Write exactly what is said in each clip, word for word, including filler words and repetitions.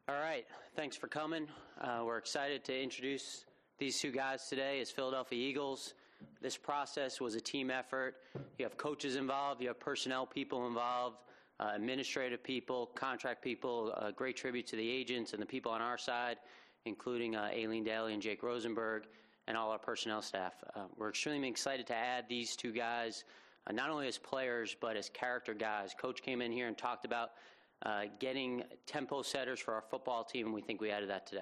All right, thanks for coming. Uh, we're excited to introduce these two guys today as Philadelphia Eagles. This process was a team effort. You have coaches involved, you have personnel people involved, uh, administrative people, contract people, a great tribute to the agents and the people on our side, including uh, Aileen Daly and Jake Rosenberg, and all our personnel staff. Uh, we're extremely excited to add these two guys, uh, not only as players, but as character guys. Coach came in here and talked about uh, getting tempo setters for our football team, and we think we added that today.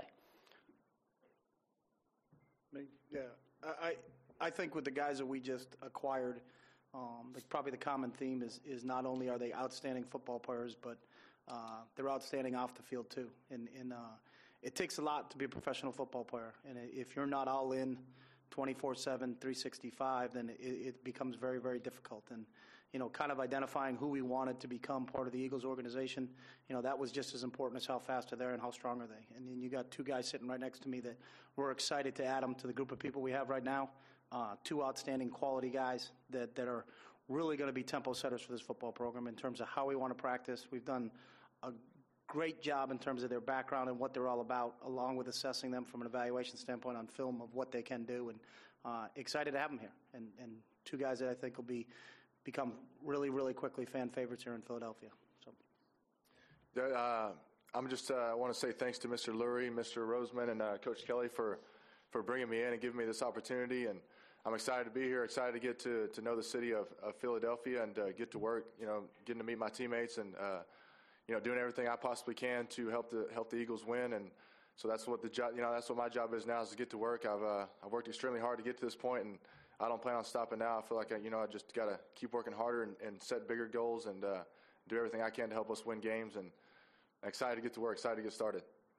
Yeah, I, I think with the guys that we just acquired, um, like probably the common theme is, is not only are they outstanding football players, but uh, they're outstanding off the field too. And, and uh, it takes a lot to be a professional football player. And if you're not all in twenty-four seven, three sixty-five, then it, it becomes very, very difficult. And, you know, kind of identifying who we wanted to become part of the Eagles organization, you know, that was just as important as how fast are they and how strong are they. And then you got two guys sitting right next to me that we're excited to add them to the group of people we have right now. Uh, two outstanding quality guys that, that are really going to be tempo setters for this football program in terms of how we want to practice. We've done a great job in terms of their background and what they're all about, along with assessing them from an evaluation standpoint on film of what they can do. And uh, excited to have them here. And, and two guys that I think will be become really, really quickly fan favorites here in Philadelphia. So, uh, I'm just uh, I want to say thanks to Mister Lurie, Mister Roseman, and uh, Coach Kelly for for bringing me in and giving me this opportunity. And I'm excited to be here, excited to get to, to know the city of, of Philadelphia and uh, get to work, you know, getting to meet my teammates and, uh, you know, doing everything I possibly can to help the help the Eagles win. And so that's what the job, you know, that's what my job is now, is to get to work. I've uh, I've worked extremely hard to get to this point, and I don't plan on stopping now. I feel like I, you know I just got to keep working harder and, and set bigger goals and uh, do everything I can to help us win games. And I'm excited to get to work, excited to get started.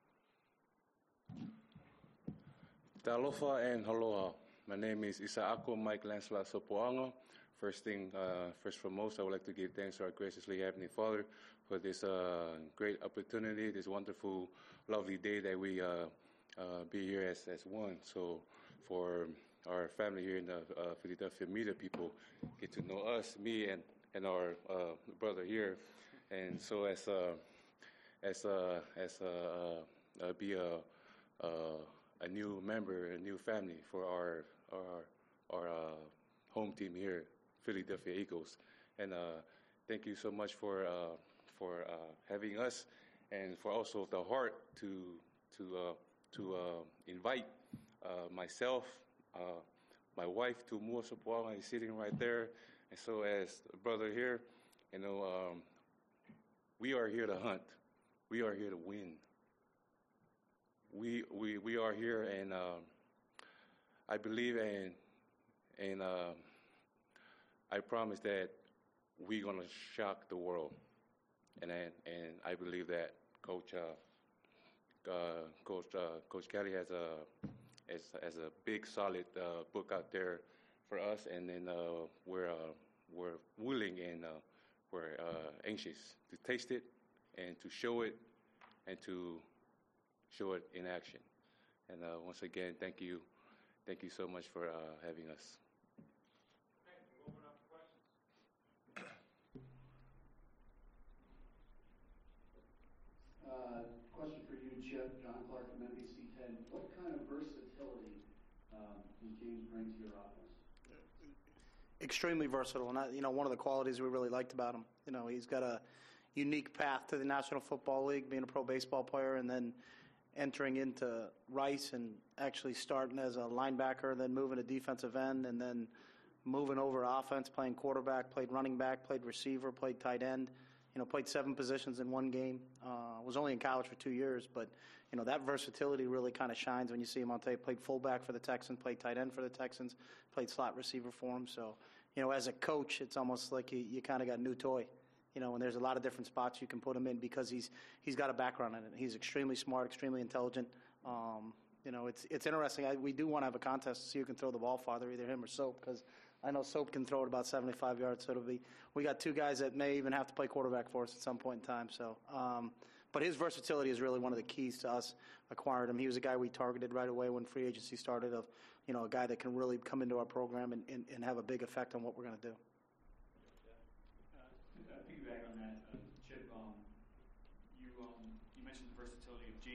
Talofa and aloha. My name is Isaako Mike Lancelot Sopoanga. First thing, uh, first foremost, I would like to give thanks to our graciously Heavenly Father for this uh, great opportunity, this wonderful, lovely day that we uh, uh, be here as, as one. So for our family here in the uh, Philadelphia media, people get to know us, me and, and our uh, brother here. And so as uh, as uh, as uh, uh, be a uh, a new member, a new family for our our our uh, home team here, Philadelphia Eagles. And uh, thank you so much for uh, for uh, having us, and for also the heart to to uh, to uh, invite uh, myself, uh, my wife, Tumua Sopoanga, is sitting right there, and so as a brother here, you know, um, we are here to hunt, we are here to win. We we we are here, and uh, I believe and and uh, I promise that we're gonna shock the world, and and, and I believe that Coach uh, uh, Coach uh, Coach Kelly has a has, has a big solid uh, book out there for us, and then uh, we're uh, we're willing and uh, we're uh, anxious to taste it and to show it and to show it in action. And uh, once again, thank you, thank you so much for uh, having us. Okay, we'll open up for questions. Uh, question for you, Chip. John Clark from N B C ten. What kind of versatility um, does James bring to your offense? Extremely versatile, and I, you know, one of the qualities we really liked about him. You know, he's got a unique path to the National Football League, being a pro baseball player, and then entering into Rice and actually starting as a linebacker, then moving to defensive end, and then moving over to offense, playing quarterback, played running back, played receiver, played tight end. You know, played seven positions in one game. Uh, was only in college for two years, but you know that versatility really kind of shines when you see him on tape. Played fullback for the Texans, played tight end for the Texans, played slot receiver for him. So, you know, as a coach, it's almost like you, you kind of got a new toy. You know, and there's a lot of different spots you can put him in because he's he's got a background in it. He's extremely smart, extremely intelligent. Um, you know, it's it's interesting. I, we do want to have a contest to see who can throw the ball farther, either him or Soap, because I know Soap can throw it about seventy-five yards. So it'll be we got two guys that may even have to play quarterback for us at some point in time. So, um, but his versatility is really one of the keys to us acquiring him. He was a guy we targeted right away when free agency started. Of you know, a guy that can really come into our program and, and, and have a big effect on what we're going to do. Piggyback on that, uh, Chip, um, you um, you mentioned the versatility of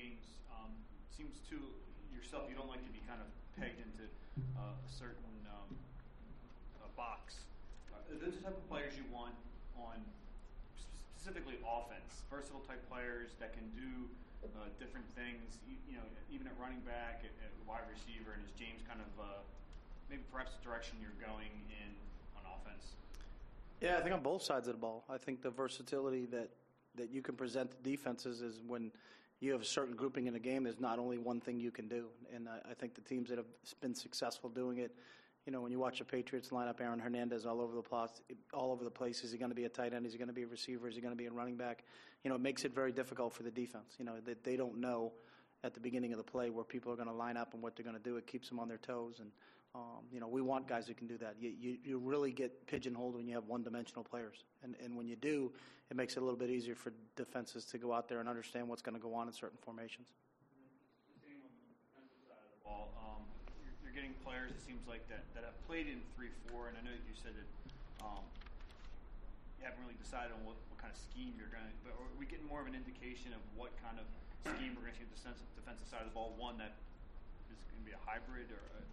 seems to yourself you don't like to be kind of pegged into uh, a certain um, a box. Are those the type of players you want on specifically offense? Versatile type players that can do uh, different things, you, you know, even at running back, at, at wide receiver, and is James kind of uh, maybe perhaps the direction you're going in on offense? Yeah, I think on both sides of the ball. I think the versatility that, that you can present to defenses is when you have a certain grouping in a game, there's not only one thing you can do. And I, I think the teams that have been successful doing it, you know, when you watch the Patriots line up Aaron Hernandez all over the place, all over the place, is he going to be a tight end? Is he going to be a receiver? Is he going to be a running back? You know, it makes it very difficult for the defense. You know, that they don't know at the beginning of the play where people are going to line up and what they're going to do. It keeps them on their toes. And, um, you know, we want guys who can do that. You, you, you really get pigeonholed when you have one-dimensional players. And, and when you do, it makes it a little bit easier for defenses to go out there and understand what's going to go on in certain formations. The same on the defensive side of the ball. Um, you're, you're getting players, it seems like, that, that have played in three four, and I know that you said that um, you haven't really decided on what, what kind of scheme you're going to, but are we getting more of an indication of what kind of scheme we're going to see on the defensive, defensive side of the ball? One that is going to be a hybrid, or a,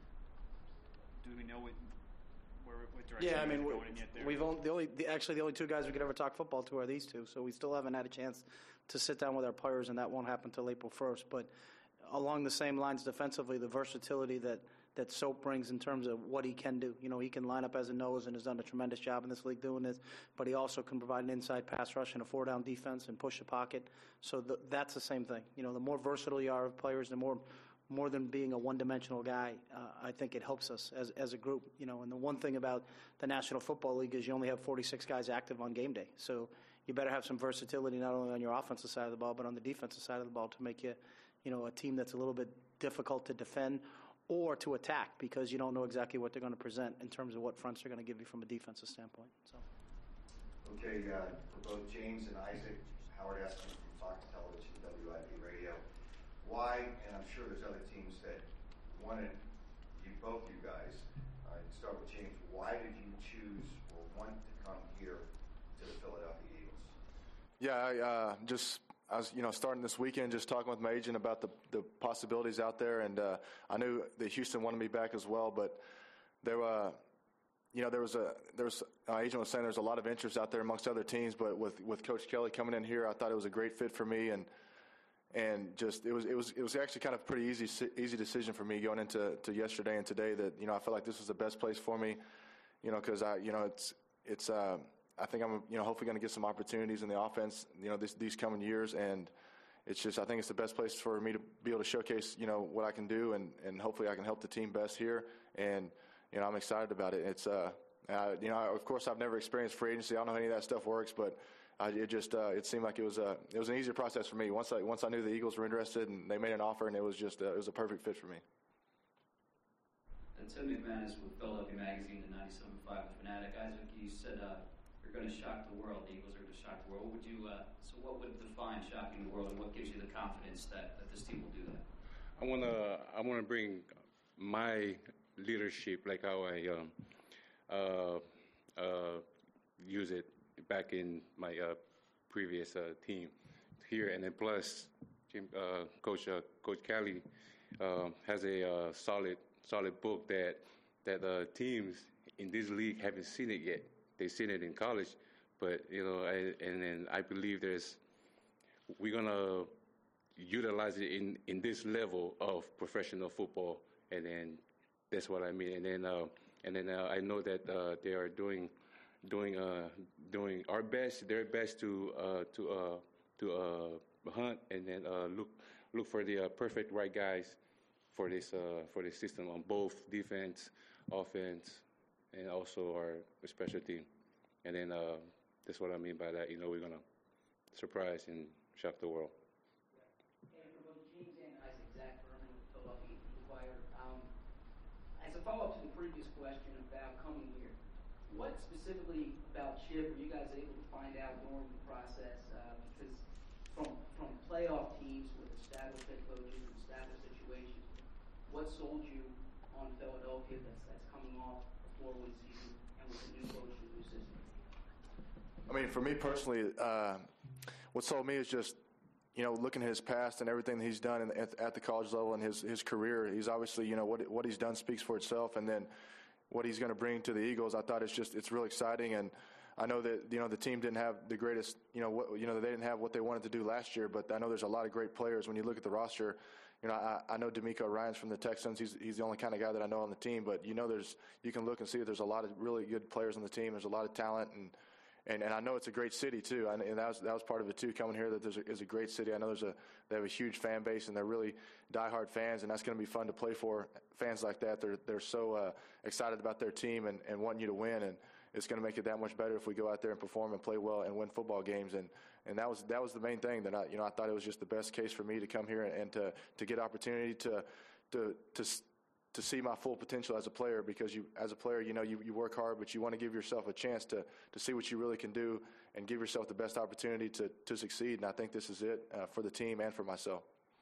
do we know what, where, what direction Yeah, I mean, you're we- going in yet there? we've only, the only, the, actually the only two guys we could ever talk football to are these two, so we still haven't had a chance to sit down with our players, and that won't happen until April first. But along the same lines defensively, the versatility that, that Soap brings in terms of what he can do. You know, he can line up as a nose and has done a tremendous job in this league doing this, but he also can provide an inside pass rush and a four-down defense and push the pocket. So the, that's the same thing. You know, the more versatile you are of players, the more more than being a one-dimensional guy, uh, I think it helps us as, as a group. You know, and the one thing about the National Football League is you only have forty-six guys active on game day. So you better have some versatility not only on your offensive side of the ball, but on the defensive side of the ball to make you, you know, a team that's a little bit difficult to defend or to attack, because you don't know exactly what they're going to present in terms of what fronts they're going to give you from a defensive standpoint. So. Okay, uh, for both James and Isaac, Howard Eskin from Fox Television, W I P Radio. Why, and I'm sure there's other teams that wanted you, both you guys, uh, start with James, why did you choose or want to come here to the Philadelphia Eagles? Yeah, I uh, just I was you know starting this weekend, just talking with my agent about the the possibilities out there, and uh, I knew that Houston wanted me back as well, but there uh, you know there was a there was my agent was saying there's a lot of interest out there amongst other teams, but with with Coach Kelly coming in here, I thought it was a great fit for me, and and just it was it was it was actually kind of a pretty easy easy decision for me going into to yesterday and today, that you know I felt like this was the best place for me, you know, because I you know it's it's. Uh, I think I'm, you know, hopefully going to get some opportunities in the offense, you know, this, these coming years, and it's just, I think it's the best place for me to be able to showcase, you know, what I can do, and, and hopefully I can help the team best here, and, you know, I'm excited about it. It's, uh, uh, you know, of course I've never experienced free agency. I don't know how any of that stuff works, but I, it just, uh, it seemed like it was a, it was an easier process for me. Once I, once I knew the Eagles were interested and they made an offer, and it was just, uh, it was a perfect fit for me. And Tim McManus with Philadelphia Magazine, the ninety-seven point five Fanatic. Isaac, you said, uh, you're going to shock the world. The Eagles are going to shock the world. What would you? Uh, so, what would define shocking the world, and what gives you the confidence that, that this team will do that? I want to I want to bring my leadership, like how I um, uh, uh, use it back in my uh, previous uh, team here, and then plus, uh, Coach uh, Coach Kelly uh, has a uh, solid solid book that that uh, teams in this league haven't seen it yet. They've seen it in college, but you know, I, and then I believe there's we're gonna utilize it in, in this level of professional football, and then that's what I mean. And then uh, and then uh, I know that uh, they are doing doing uh, doing our best, their best to uh, to uh, to uh, hunt and then uh, look look for the uh, perfect right guys for this uh, for this system on both defense, offense, and also our special team. And then uh, that's what I mean by that. You know, we're going to surprise and shock the world. And for both James and Isaac, Zach Berman with Philadelphia Inquirer. Um, as a follow-up to the previous question about coming here, what specifically about Chip were you guys able to find out during the process? Uh, because from from playoff teams with established head coaches and established situations, what sold you on Philadelphia that's, that's coming off a four-win season and with a new coach and new system? I mean, for me personally, uh, what sold me is just, you know, looking at his past and everything that he's done in, at, at the college level and his, his career, he's obviously, you know, what what he's done speaks for itself. And then what he's going to bring to the Eagles, I thought it's just it's really exciting. And I know that, you know, the team didn't have the greatest, you know, what, you know, they didn't have what they wanted to do last year, but I know there's a lot of great players. When you look at the roster, you know, I, I know D'Amico Ryans from the Texans. He's he's the only kind of guy that I know on the team. But you know, there's you can look and see that there's a lot of really good players on the team. There's a lot of talent, and and, and I know it's a great city too. And, and that was that was part of it too. Coming here, that there's a, is a great city. I know there's a they have a huge fan base, and they're really diehard fans, and that's going to be fun to play for. Fans like that, they're they're so uh, excited about their team and, and wanting you to win, and it's going to make it that much better if we go out there and perform and play well and win football games. And and that was that was the main thing that I you know I thought it was just the best case for me to come here and, and to to get opportunity to to to to see my full potential as a player, because you as a player you know you, you work hard, but you want to give yourself a chance to to see what you really can do and give yourself the best opportunity to to succeed. And I think this is it uh, for the team and for myself.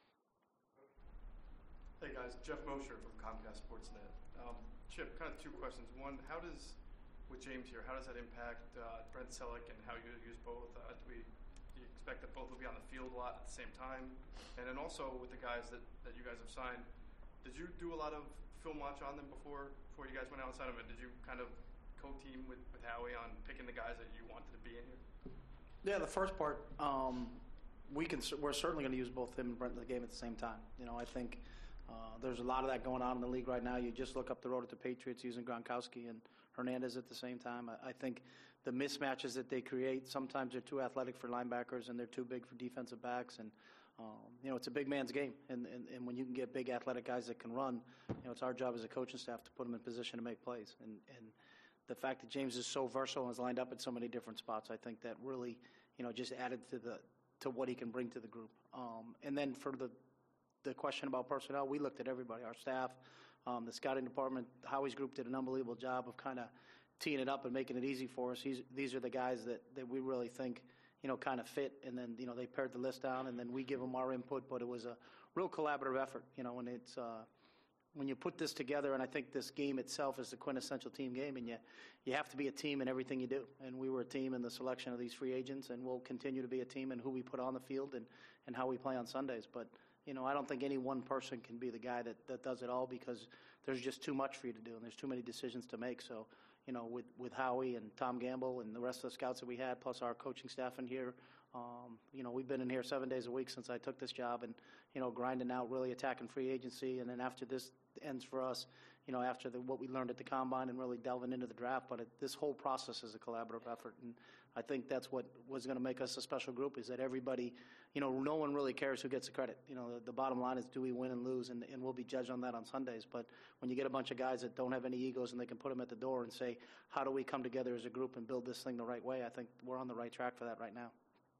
Hey guys, Jeff Mosher from Comcast Sportsnet. Um, Chip, kind of two questions. One, how does with James here, how does that impact uh, Brent Selleck and how you use both? Uh, do we do you expect that both will be on the field a lot at the same time? And then also with the guys that, that you guys have signed, did you do a lot of film watch on them before before you guys went outside of it? Did you kind of co-team with, with Howie on picking the guys that you wanted to be in here? Yeah, the first part, um, we can we're certainly going to use both him and Brent in the game at the same time. You know, I think uh, there's a lot of that going on in the league right now. You just look up the road at the Patriots using Gronkowski and Hernandez at the same time. I, I think the mismatches that they create, sometimes they're too athletic for linebackers and they're too big for defensive backs. And, um, you know, it's a big man's game. And, and, and when you can get big athletic guys that can run, you know, it's our job as a coaching staff to put them in position to make plays. And, and the fact that James is so versatile and is lined up at so many different spots, I think that really, you know, just added to the to what he can bring to the group. Um, and then for the the question about personnel, we looked at everybody, our staff, um, the scouting department. Howie's group did an unbelievable job of kind of teeing it up and making it easy for us. He's, these are the guys that, that we really think, you know, kind of fit. And then, you know, they pared the list down, and then we give them our input. But it was a real collaborative effort, you know, and it's uh, when you put this together, and I think this game itself is the quintessential team game, and you, you have to be a team in everything you do. And we were a team in the selection of these free agents, and we'll continue to be a team in who we put on the field and, and how we play on Sundays. But, you know, I don't think any one person can be the guy that, that does it all, because there's just too much for you to do, and there's too many decisions to make. So, you know, with, with Howie and Tom Gamble and the rest of the scouts that we had, plus our coaching staff in here, um, you know, we've been in here seven days a week since I took this job, and, you know, grinding out, really attacking free agency. And then after this ends for us, you know, after the, what we learned at the Combine and really delving into the draft. But it, this whole process is a collaborative effort, and I think that's what was going to make us a special group, is that everybody, you know, no one really cares who gets the credit. You know, the, the bottom line is, do we win and lose, and, and we'll be judged on that on Sundays. But when you get a bunch of guys that don't have any egos and they can put them at the door and say, how do we come together as a group and build this thing the right way, I think we're on the right track for that right now.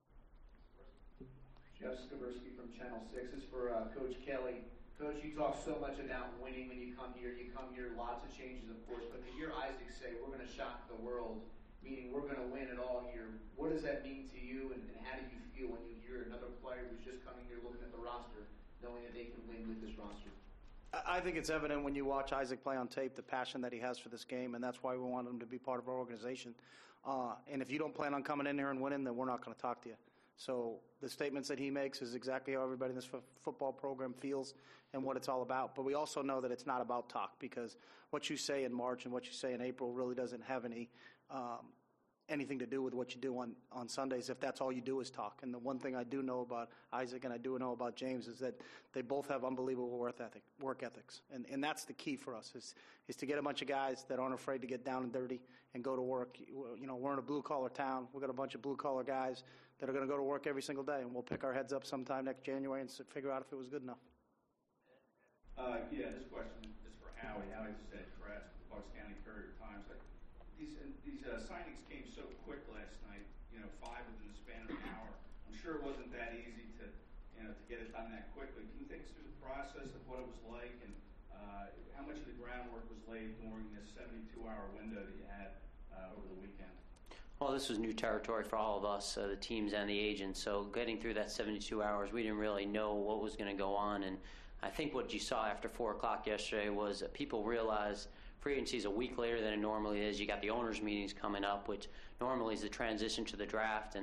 Jeff Skaversky from Channel six. This is for uh, Coach Kelly. Coach, you talk so much about winning when you come here. You come here, lots of changes, of course, but to hear Isaac say, we're going to shock the world, meaning we're going to win it all here, what does that mean to you, and, and how do you feel when you hear another player who's just coming here looking at the roster, knowing that they can win with this roster? I think it's evident when you watch Isaac play on tape, the passion that he has for this game, and that's why we want him to be part of our organization. Uh, and if you don't plan on coming in here and winning, then we're not going to talk to you. So the statements that he makes is exactly how everybody in this f- football program feels and what it's all about. But we also know that it's not about talk, because what you say in March and what you say in April really doesn't have any um, anything to do with what you do on, on Sundays, if that's all you do is talk. And the one thing I do know about Isaac and I do know about James is that they both have unbelievable work ethic, work ethics. And, and that's the key for us, is, is to get a bunch of guys that aren't afraid to get down and dirty and go to work. You know, we're in a blue-collar town. We've got a bunch of blue-collar guys that are going to go to work every single day, and we'll pick our heads up sometime next January and figure out if it was good enough. Uh, yeah, this question is for Howie. Howie said Kratz with the Bucks County Courier-Times. Like, these uh, these uh, signings came so quick last night. You know, five within the span of an hour. I'm sure it wasn't that easy to, you know, to get it done that quickly. Can you take us through the process of what it was like, and uh, how much of the groundwork was laid during this seventy-two hour window that you had uh, over the weekend? Well, this was new territory for all of us, uh, the teams and the agents. So getting through that seventy-two hours, we didn't really know what was going to go on. And I think what you saw after four o'clock yesterday was that people realized free agency is a week later than it normally is. You got the owners' meetings coming up, which normally is the transition to the draft. And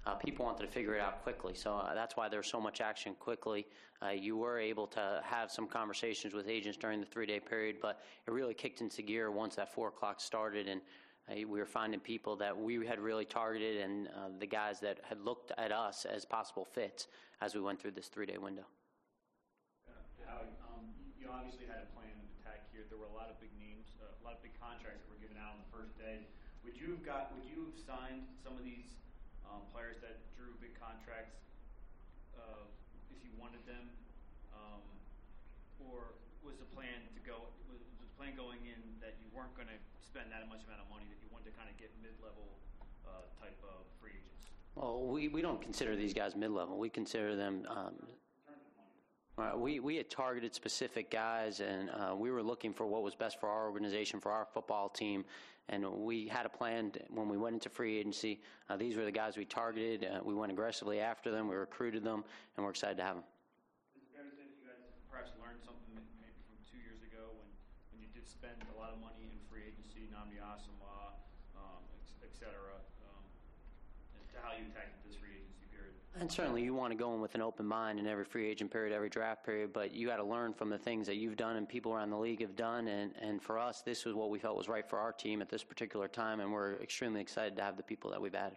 uh, people wanted to figure it out quickly. So uh, that's why there's so much action quickly. Uh, you were able to have some conversations with agents during the three-day period, but it really kicked into gear once that four o'clock started, and uh, we were finding people that we had really targeted and uh, the guys that had looked at us as possible fits as we went through this three-day window. Howie, um, you obviously had a plan of attack here. There were a lot of big names, uh, a lot of big contracts that were given out on the first day. Would you have got? Would you have signed some of these um, players that drew big contracts uh, if you wanted them, um, or was the plan to go? Was the plan going in that you weren't going to spend that much amount of money, that you wanted to kind of get mid-level uh, type of free agents? Well, we, we don't consider these guys mid-level. We consider them. Um, Uh, we, we had targeted specific guys, and uh, we were looking for what was best for our organization, for our football team, and we had a plan to, when we went into free agency. Uh, these were the guys we targeted. Uh, we went aggressively after them. We recruited them, and we're excited to have them. Is it fair to say that you guys perhaps learned something maybe from two years ago when, when you did spend a lot of money in free agency, Nnamdi Asomugha, um, et cetera, um, and to how you attacked this free agency period? And certainly you want to go in with an open mind in every free agent period, every draft period, but you got to learn from the things that you've done and people around the league have done. And, and for us, this was what we felt was right for our team at this particular time, and we're extremely excited to have the people that we've added.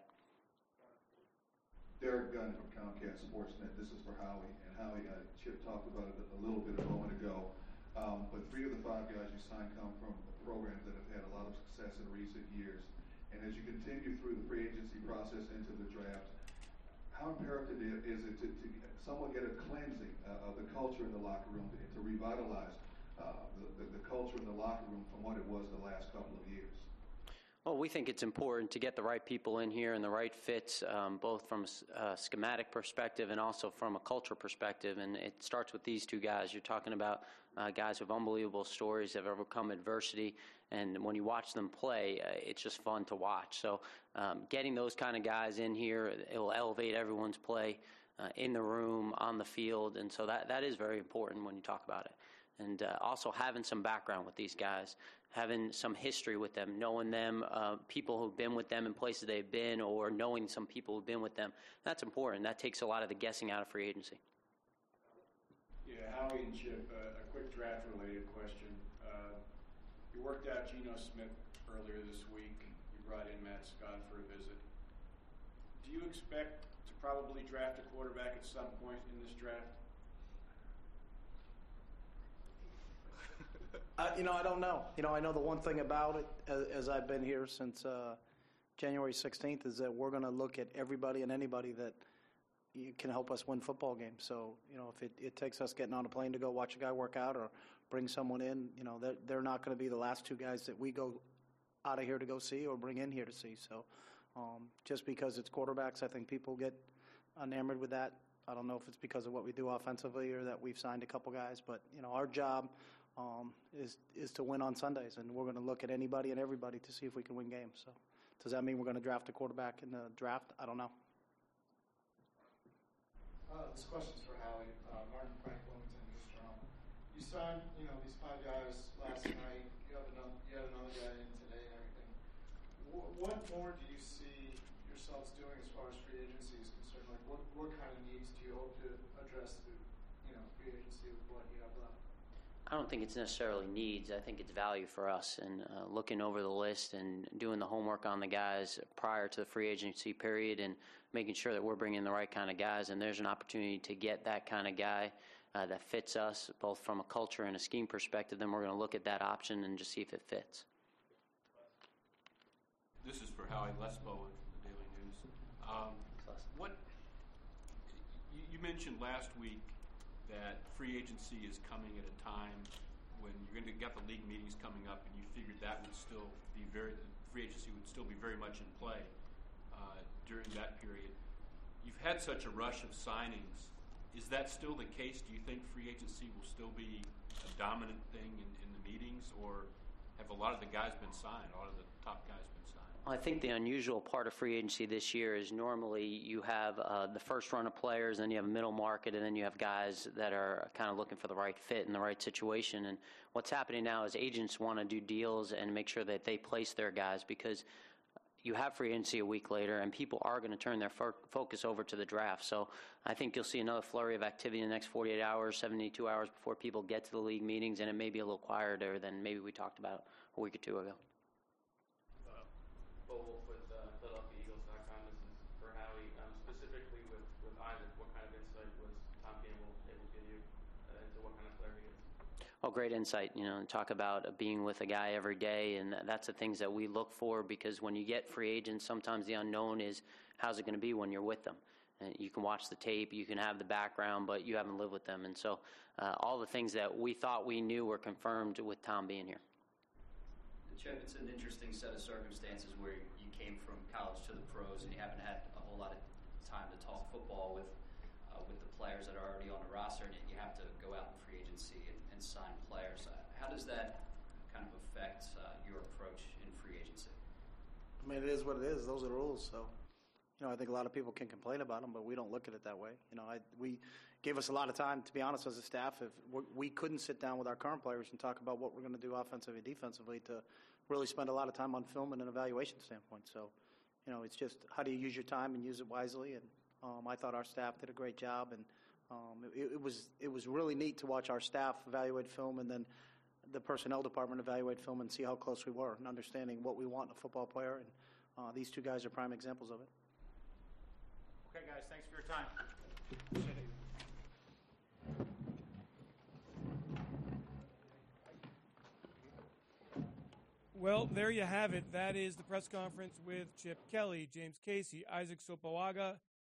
Derek Gunn from Comcast Sportsnet. This is for Howie. And Howie, uh, Chip talked about it a little bit a moment ago, um, but three of the five guys you signed come from programs that have had a lot of success in recent years. And as you continue through the free agency process into the draft, how imperative is it to, to somewhat get a cleansing uh, of the culture in the locker room, to, to revitalize uh, the, the, the culture in the locker room from what it was the last couple of years? Well, we think it's important to get the right people in here and the right fits, um, both from a schematic perspective and also from a culture perspective. And it starts with these two guys. You're talking about uh, guys with unbelievable stories, have overcome adversity. And when you watch them play, uh, it's just fun to watch. So um, getting those kind of guys in here, it will elevate everyone's play uh, in the room, on the field. And so that, that is very important when you talk about it. And uh, also having some background with these guys, having some history with them, knowing them, uh, people who've been with them in places they've been, or knowing some people who've been with them. That's important. That takes a lot of the guessing out of free agency. Yeah, Howie and Chip, uh, a quick draft-related question. Uh, you worked out Geno Smith earlier this week. You brought in Matt Scott for a visit. Do you expect to probably draft a quarterback at some point in this draft? Uh, you know, I don't know. You know, I know the one thing about it, as, as I've been here since uh, January sixteenth, is that we're going to look at everybody and anybody that you can help us win football games. So, you know, if it, it takes us getting on a plane to go watch a guy work out or bring someone in, you know, they're, they're not going to be the last two guys that we go out of here to go see or bring in here to see. So um, just because it's quarterbacks, I think people get enamored with that. I don't know if it's because of what we do offensively or that we've signed a couple guys, but, you know, our job Um, is is to win on Sundays, and we're going to look at anybody and everybody to see if we can win games. So, does that mean we're going to draft a quarterback in the draft? I don't know. Uh, this question's for Howie. Uh, Martin Frank, Wilmington News Journal. You signed, you know, these five guys last night. You have another, you have another guy in today and everything. W- what more do you see yourselves doing as far as free agency is concerned? Like, what what kind of needs do you hope to address through, you know, free agency with what you have left? I don't think it's necessarily needs. I think it's value for us. And uh, looking over the list and doing the homework on the guys prior to the free agency period and making sure that we're bringing the right kind of guys. And there's an opportunity to get that kind of guy uh, that fits us, both from a culture and a scheme perspective. Then we're going to look at that option and just see if it fits. This is for Howie. Les Bowen from the Daily News. Um, what you, you mentioned last week that free agency is coming at a time when you're going to get the league meetings coming up, and you figured that would still be very, free agency would still be very much in play uh, during that period. You've had such a rush of signings. Is that still the case? Do you think free agency will still be a dominant thing in, in the meetings, or have a lot of the guys been signed, a lot of the top guys been signed? I think the unusual part of free agency this year is normally you have uh, the first run of players, then you have a middle market, and then you have guys that are kind of looking for the right fit and the right situation. And what's happening now is agents want to do deals and make sure that they place their guys, because you have free agency a week later, and people are going to turn their fo- focus over to the draft. So I think you'll see another flurry of activity in the next forty-eight hours, seventy-two hours before people get to the league meetings, and it may be a little quieter than maybe we talked about a week or two ago. Bo Wolf with uh, Philadelphia Eagles dot com. This is for Howie. Um, specifically with, with Isaac, what kind of insight was Tom Campbell able to give you uh, into what kind of player he is? Well, great insight. You know, talk about being with a guy every day, and that's the things that we look for, because when you get free agents, sometimes the unknown is how's it going to be when you're with them. And you can watch the tape, you can have the background, but you haven't lived with them. And so uh, all the things that we thought we knew were confirmed with Tom being here. Chip, it's an interesting set of circumstances where you came from college to the pros, and you haven't had a whole lot of time to talk football with uh, with the players that are already on the roster, and you have to go out in free agency and, and sign players. Uh, how does that kind of affect uh, your approach in free agency? I mean, it is what it is. Those are the rules. So, you know, I think a lot of people can complain about them, but we don't look at it that way. You know, I, we gave us a lot of time, to be honest, as a staff. If we couldn't sit down with our current players and talk about what we're going to do offensively and defensively, to really spend a lot of time on film and an evaluation standpoint. So, you know, it's just how do you use your time and use it wisely. And um, I thought our staff did a great job, and um, it, it was it was really neat to watch our staff evaluate film, and then the personnel department evaluate film and see how close we were, and understanding what we want in a football player. And uh, these two guys are prime examples of it. Okay, guys, thanks for your time. Appreciate it. Well, there you have it. That is the press conference with Chip Kelly, James Casey, Isaac Sopoaga,